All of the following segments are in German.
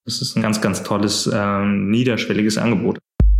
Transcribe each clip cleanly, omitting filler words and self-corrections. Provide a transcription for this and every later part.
Das ist ein ganz, ganz tolles, niederschwelliges Angebot.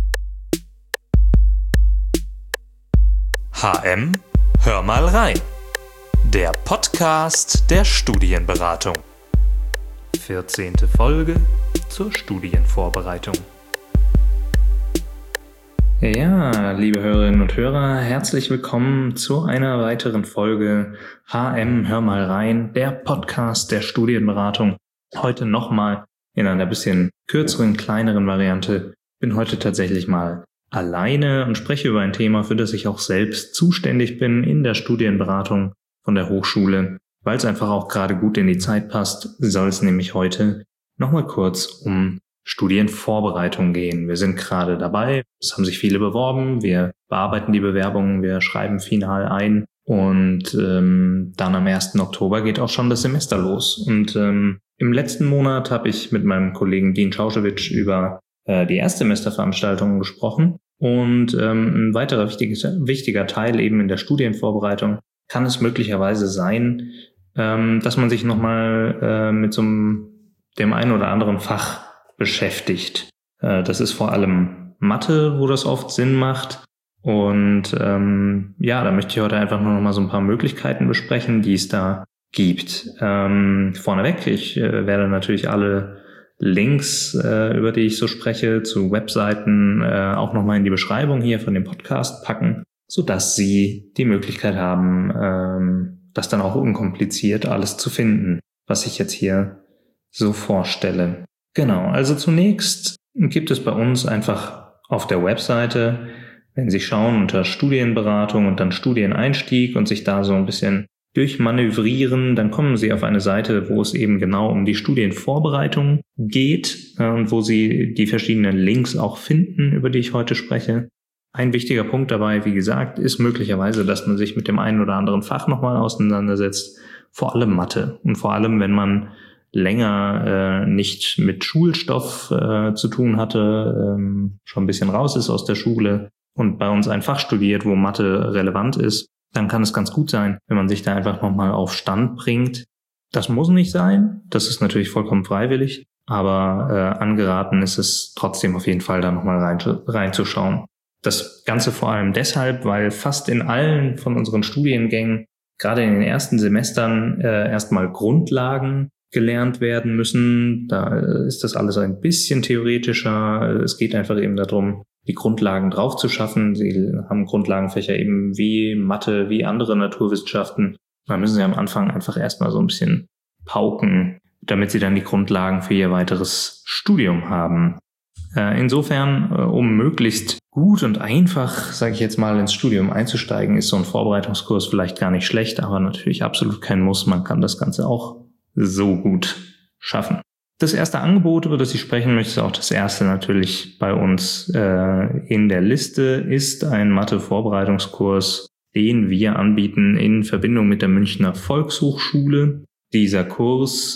HM, hör mal rein. Der Podcast der Studienberatung. 14. Folge zur Studienvorbereitung. Ja, liebe Hörerinnen und Hörer, herzlich willkommen zu einer weiteren Folge HM, hör mal rein, der Podcast der Studienberatung. Heute nochmal in einer bisschen kürzeren, kleineren Variante. Bin heute tatsächlich mal alleine und spreche über ein Thema, für das ich auch selbst zuständig bin in der Studienberatung von der Hochschule, weil es einfach auch gerade gut in die Zeit passt, soll es nämlich heute nochmal kurz um Studienvorbereitung gehen. Wir sind gerade dabei, es haben sich viele beworben, wir bearbeiten die Bewerbungen, wir schreiben final ein und dann am 1. Oktober geht auch schon das Semester los. Und im letzten Monat habe ich mit meinem Kollegen Dean Schauschewitsch über die Erstsemesterveranstaltungen gesprochen und ein weiterer wichtiger Teil eben in der Studienvorbereitung kann es möglicherweise sein, dass man sich nochmal mit dem einen oder anderen Fach beschäftigt. Das ist vor allem Mathe, wo das oft Sinn macht. Und da möchte ich heute einfach nur noch mal so ein paar Möglichkeiten besprechen, die es da gibt. Vorneweg, ich werde natürlich alle Links, über die ich so spreche, zu Webseiten auch nochmal in die Beschreibung hier von dem Podcast packen, sodass Sie die Möglichkeit haben, das dann auch unkompliziert alles zu finden, was ich jetzt hier so vorstelle. Genau, also zunächst gibt es bei uns einfach auf der Webseite, wenn Sie schauen unter Studienberatung und dann Studieneinstieg und sich da so ein bisschen durchmanövrieren, dann kommen Sie auf eine Seite, wo es eben genau um die Studienvorbereitung geht und wo Sie die verschiedenen Links auch finden, über die ich heute spreche. Ein wichtiger Punkt dabei, wie gesagt, ist möglicherweise, dass man sich mit dem einen oder anderen Fach nochmal auseinandersetzt, vor allem Mathe und vor allem, wenn man länger nicht mit Schulstoff zu tun hatte, schon ein bisschen raus ist aus der Schule und bei uns ein Fach studiert, wo Mathe relevant ist, dann kann es ganz gut sein, wenn man sich da einfach nochmal auf Stand bringt. Das muss nicht sein, das ist natürlich vollkommen freiwillig, aber angeraten ist es trotzdem auf jeden Fall, da nochmal reinzuschauen. Das Ganze vor allem deshalb, weil fast in allen von unseren Studiengängen, gerade in den ersten Semestern, erstmal Grundlagen gelernt werden müssen. Da ist das alles ein bisschen theoretischer. Es geht einfach eben darum, die Grundlagen drauf zu schaffen. Sie haben Grundlagenfächer eben wie Mathe, wie andere Naturwissenschaften. Da müssen Sie am Anfang einfach erstmal so ein bisschen pauken, damit Sie dann die Grundlagen für Ihr weiteres Studium haben. Insofern, um möglichst gut und einfach, sage ich jetzt mal, ins Studium einzusteigen, ist so ein Vorbereitungskurs vielleicht gar nicht schlecht, aber natürlich absolut kein Muss. Man kann das Ganze auch so gut schaffen. Das erste Angebot, über das ich sprechen möchte, ist auch das erste natürlich bei uns in der Liste, ist ein Mathe-Vorbereitungskurs, den wir anbieten in Verbindung mit der Münchner Volkshochschule. Dieser Kurs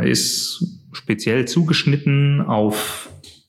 ist speziell zugeschnitten auf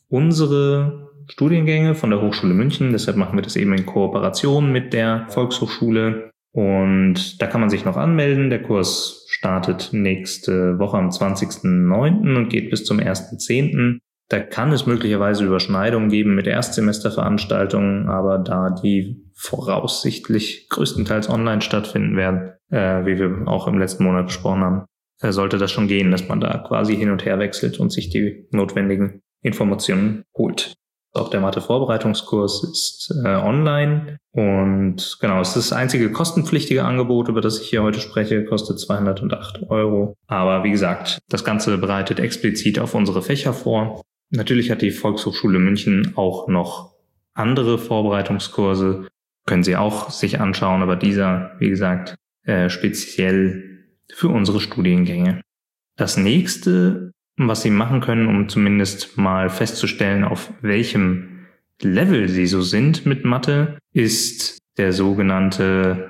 unsere Studiengänge von der Hochschule München. Deshalb machen wir das eben in Kooperation mit der Volkshochschule. Und da kann man sich noch anmelden. Der Kurs startet nächste Woche am 20.09. und geht bis zum 1.10. Da kann es möglicherweise Überschneidungen geben mit Erstsemesterveranstaltungen, aber da die voraussichtlich größtenteils online stattfinden werden, wie wir auch im letzten Monat besprochen haben, sollte das schon gehen, dass man da quasi hin und her wechselt und sich die notwendigen Informationen holt. Auch der Mathe-Vorbereitungskurs ist online und genau, es ist das einzige kostenpflichtige Angebot, über das ich hier heute spreche, kostet 208 €. Aber wie gesagt, das Ganze bereitet explizit auf unsere Fächer vor. Natürlich hat die Volkshochschule München auch noch andere Vorbereitungskurse, können Sie auch sich anschauen, aber dieser, wie gesagt, speziell für unsere Studiengänge. Das nächste, was Sie machen können, um zumindest mal festzustellen, auf welchem Level Sie so sind mit Mathe, ist das sogenannte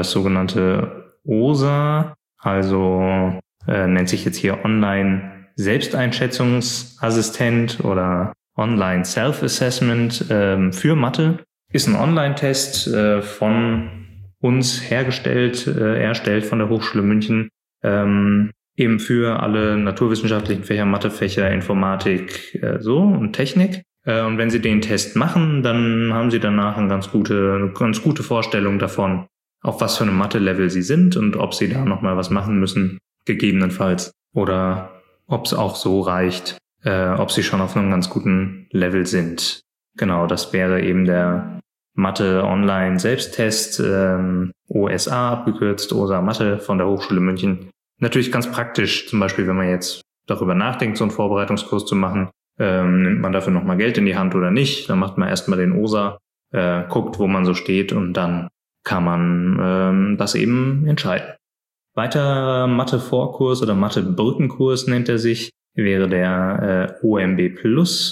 OSA, also nennt sich jetzt hier Online Selbsteinschätzungsassistent oder Online Self-Assessment für Mathe. Ist ein Online-Test von uns erstellt von der Hochschule München, eben für alle naturwissenschaftlichen Fächer, Mathefächer, Informatik und Technik. Und wenn Sie den Test machen, dann haben Sie danach eine ganz gute Vorstellung davon, auf was für einem Mathe-Level Sie sind und ob Sie da nochmal was machen müssen, gegebenenfalls. Oder ob es auch so reicht, ob Sie schon auf einem ganz guten Level sind. Genau, das wäre eben der Mathe-Online-Selbsttest, OSA abgekürzt, OSA Mathe von der Hochschule München. Natürlich ganz praktisch, zum Beispiel, wenn man jetzt darüber nachdenkt, so einen Vorbereitungskurs zu machen, nimmt man dafür nochmal Geld in die Hand oder nicht, dann macht man erstmal den OSA, guckt, wo man so steht und dann kann man das eben entscheiden. Weiterer Mathe-Vorkurs oder Mathe-Brückenkurs nennt er sich, wäre der OMB Plus,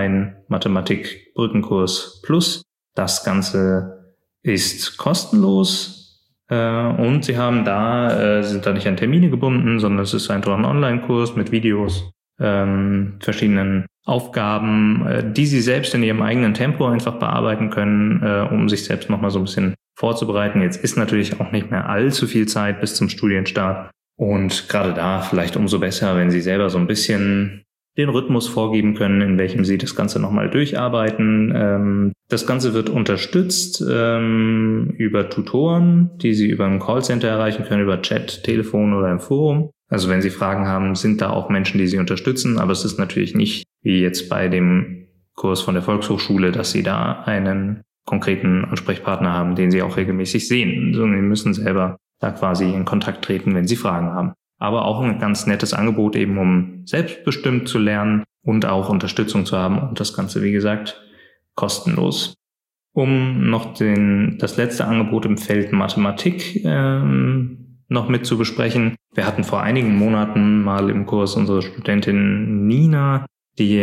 Online-Mathematik-Brückenkurs Plus. Das Ganze ist kostenlos und Sie haben sind da nicht an Termine gebunden, sondern es ist einfach ein Online-Kurs mit Videos, verschiedenen Aufgaben, die Sie selbst in Ihrem eigenen Tempo einfach bearbeiten können, um sich selbst nochmal so ein bisschen vorzubereiten. Jetzt ist natürlich auch nicht mehr allzu viel Zeit bis zum Studienstart und gerade da vielleicht umso besser, wenn Sie selber so ein bisschen den Rhythmus vorgeben können, in welchem Sie das Ganze nochmal durcharbeiten. Das Ganze wird unterstützt über Tutoren, die Sie über ein Callcenter erreichen können, über Chat, Telefon oder im Forum. Also wenn Sie Fragen haben, sind da auch Menschen, die Sie unterstützen, aber es ist natürlich nicht wie jetzt bei dem Kurs von der Volkshochschule, dass Sie da einen konkreten Ansprechpartner haben, den Sie auch regelmäßig sehen, sondern Sie müssen selber da quasi in Kontakt treten, wenn Sie Fragen haben. Aber auch ein ganz nettes Angebot eben, um selbstbestimmt zu lernen und auch Unterstützung zu haben und das Ganze, wie gesagt, kostenlos. Um noch das letzte Angebot im Feld Mathematik noch mit zu besprechen. Wir hatten vor einigen Monaten mal im Kurs unsere Studentin Nina, die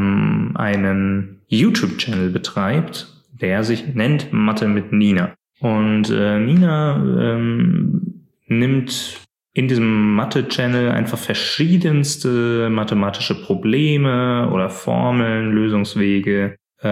einen YouTube-Channel betreibt, der sich nennt Mathe mit Nina. Und Nina nimmt in diesem Mathe-Channel einfach verschiedenste mathematische Probleme oder Formeln, Lösungswege,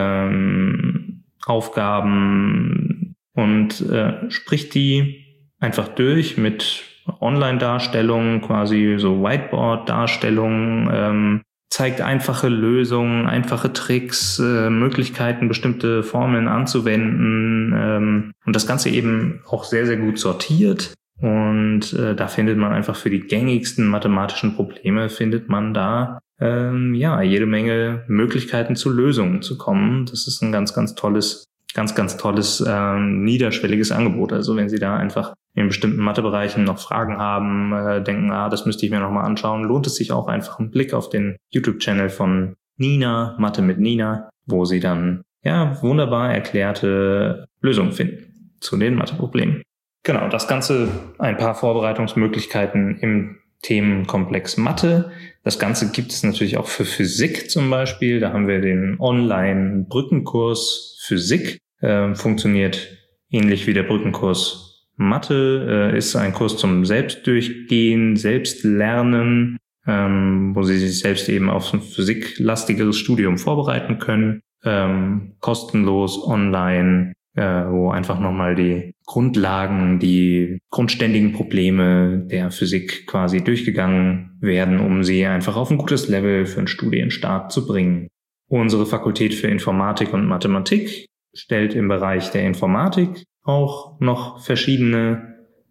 Aufgaben und spricht die einfach durch mit Online-Darstellungen, quasi so Whiteboard-Darstellungen, zeigt einfache Lösungen, einfache Tricks, Möglichkeiten, bestimmte Formeln anzuwenden und das Ganze eben auch sehr, sehr gut sortiert. Und da findet man einfach für die gängigsten mathematischen Probleme, findet man da jede Menge Möglichkeiten zu Lösungen zu kommen. Das ist ein ganz, ganz tolles niederschwelliges Angebot. Also wenn Sie da einfach in bestimmten Mathebereichen noch Fragen haben, denken, das müsste ich mir nochmal anschauen, lohnt es sich auch einfach einen Blick auf den YouTube-Channel von Nina, Mathe mit Nina, wo Sie dann wunderbar erklärte Lösungen finden zu den Matheproblemen. Genau, das Ganze ein paar Vorbereitungsmöglichkeiten im Themenkomplex Mathe. Das Ganze gibt es natürlich auch für Physik zum Beispiel. Da haben wir den Online-Brückenkurs Physik. Funktioniert ähnlich wie der Brückenkurs Mathe. Ist ein Kurs zum Selbstdurchgehen, Selbstlernen, wo Sie sich selbst eben auf ein physiklastigeres Studium vorbereiten können. Kostenlos, online, wo einfach nochmal die Grundlagen, die grundständigen Probleme der Physik quasi durchgegangen werden, um sie einfach auf ein gutes Level für einen Studienstart zu bringen. Unsere Fakultät für Informatik und Mathematik stellt im Bereich der Informatik auch noch verschiedene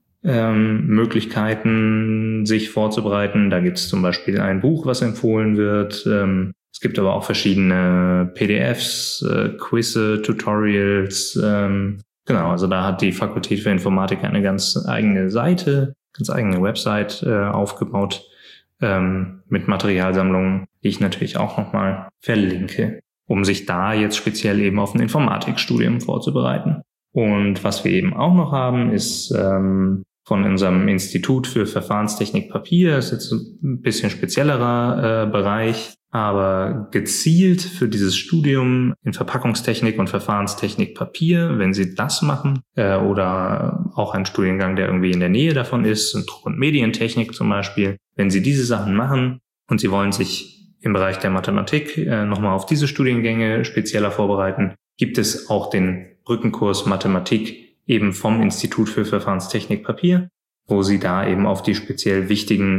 Möglichkeiten, sich vorzubereiten. Da gibt es zum Beispiel ein Buch, was empfohlen wird. Es gibt aber auch verschiedene PDFs, Quizze, Tutorials. Genau, also da hat die Fakultät für Informatik eine ganz eigene Seite, ganz eigene Website aufgebaut mit Materialsammlungen, die ich natürlich auch nochmal verlinke, um sich da jetzt speziell eben auf ein Informatikstudium vorzubereiten. Und was wir eben auch noch haben, ist von unserem Institut für Verfahrenstechnik Papier, das ist jetzt ein bisschen speziellerer Bereich, aber gezielt für dieses Studium in Verpackungstechnik und Verfahrenstechnik Papier, wenn Sie das machen, oder auch ein Studiengang, der irgendwie in der Nähe davon ist, Druck- und Medientechnik zum Beispiel, wenn Sie diese Sachen machen und Sie wollen sich im Bereich der Mathematik nochmal auf diese Studiengänge spezieller vorbereiten, gibt es auch den Brückenkurs Mathematik eben vom Institut für Verfahrenstechnik Papier, wo Sie da eben auf die speziell wichtigen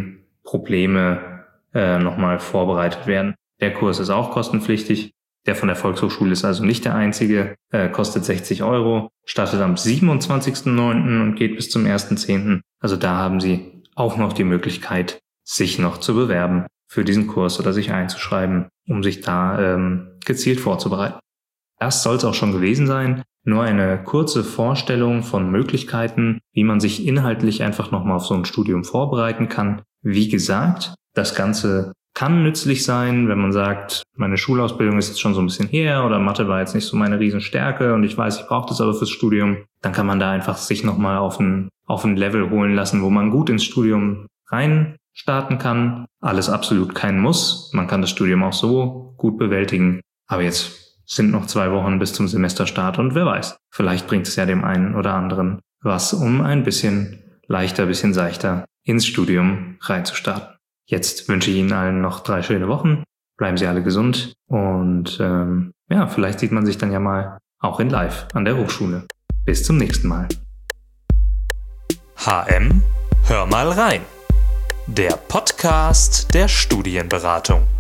Probleme nochmal vorbereitet werden. Der Kurs ist auch kostenpflichtig. Der von der Volkshochschule ist also nicht der einzige, kostet 60 €, startet am 27.09. und geht bis zum 1.10. Also da haben Sie auch noch die Möglichkeit, sich noch zu bewerben für diesen Kurs oder sich einzuschreiben, um sich da gezielt vorzubereiten. Das soll es auch schon gewesen sein. Nur eine kurze Vorstellung von Möglichkeiten, wie man sich inhaltlich einfach nochmal auf so ein Studium vorbereiten kann. Wie gesagt, das Ganze kann nützlich sein, wenn man sagt, meine Schulausbildung ist jetzt schon so ein bisschen her oder Mathe war jetzt nicht so meine Riesenstärke und ich weiß, ich brauche das aber fürs Studium. Dann kann man da einfach sich nochmal auf ein Level holen lassen, wo man gut ins Studium rein starten kann. Alles absolut kein Muss. Man kann das Studium auch so gut bewältigen. Aber jetzt sind noch 2 Wochen bis zum Semesterstart und wer weiß, vielleicht bringt es ja dem einen oder anderen was, um ein bisschen leichter, ein bisschen seichter ins Studium reinzustarten. Jetzt wünsche ich Ihnen allen noch 3 schöne Wochen. Bleiben Sie alle gesund und vielleicht sieht man sich dann ja mal auch in live an der Hochschule. Bis zum nächsten Mal. HM, hör mal rein. Der Podcast der Studienberatung.